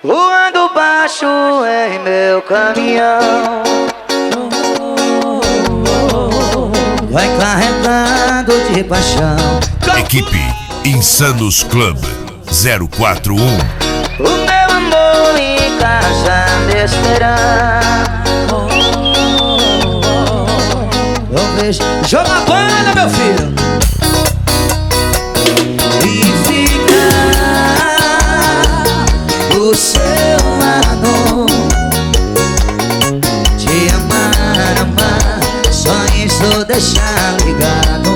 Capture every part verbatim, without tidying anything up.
voando baixo em meu caminhão. Vai carregado de paixão. Equipe Insanos Club zero quatro um. O meu amor em casa me esperar. Eu vejo. Joga a banda, meu filho. E ficar do seu lado, te amar, amar, só isso deixar ligado.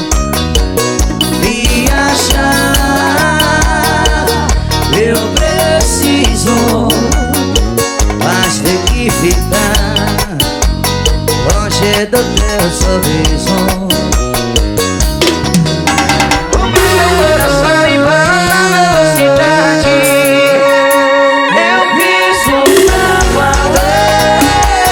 Viajar, eu preciso, mas tem que ficar longe do teu sorriso. O meu coração embarca na velocidade, eu piso pra valer.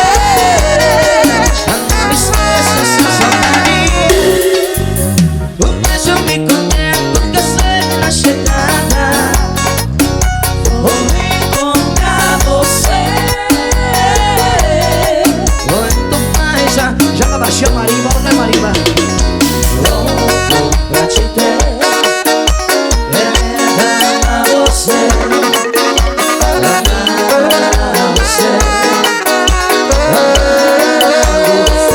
Já não esqueço essa saudade. O beijo me conecta porque eu sei que na chegada vou encontrar você. Muito mais, já, já baixei a marimba, olha a marimba. Louco pra te ter, querendo amar você, amar você, amar você.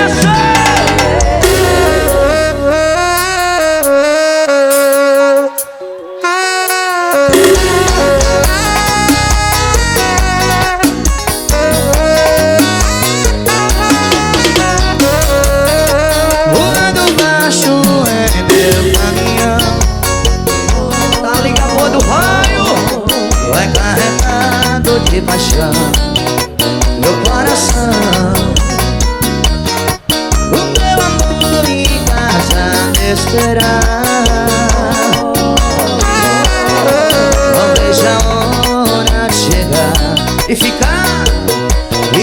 Voando baixo em meu caminhão. Tá ligado, boa do raio. Vai carregado de paixão meu coração. O meu amor em casa me esperar. Não vejo a hora de chegar e ficar, e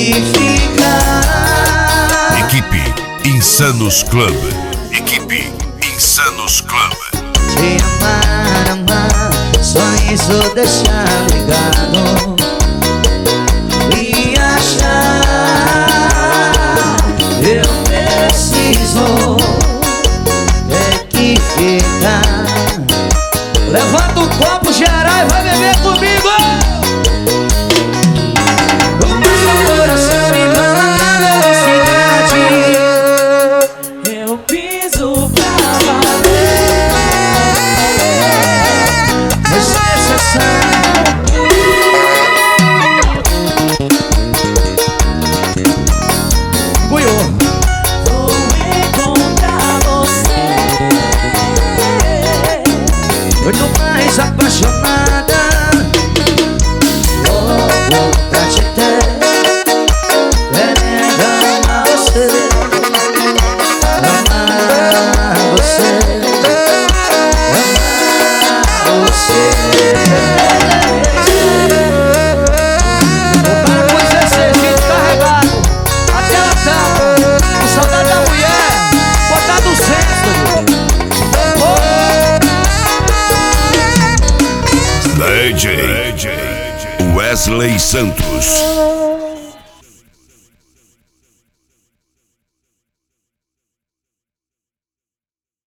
ficar. Equipe Insanos Club. Equipe Insanos Club. Te amar, amar, só isso deixar ligado. Viajar, eu preciso, ter que ficar. Levanta um copo geral e vai beber comigo. O meu coração embala na velocidade, eu piso pra valer. Mas essa Goiô. Vou encontrar você, muito mais apaixonada. Louco pra te ter, querendo amar você, amar você, amar você. O cara com dezesseis vídeos carregado, até a tampa, com saudade da mulher, botar duzentos. D J Wesley Santos.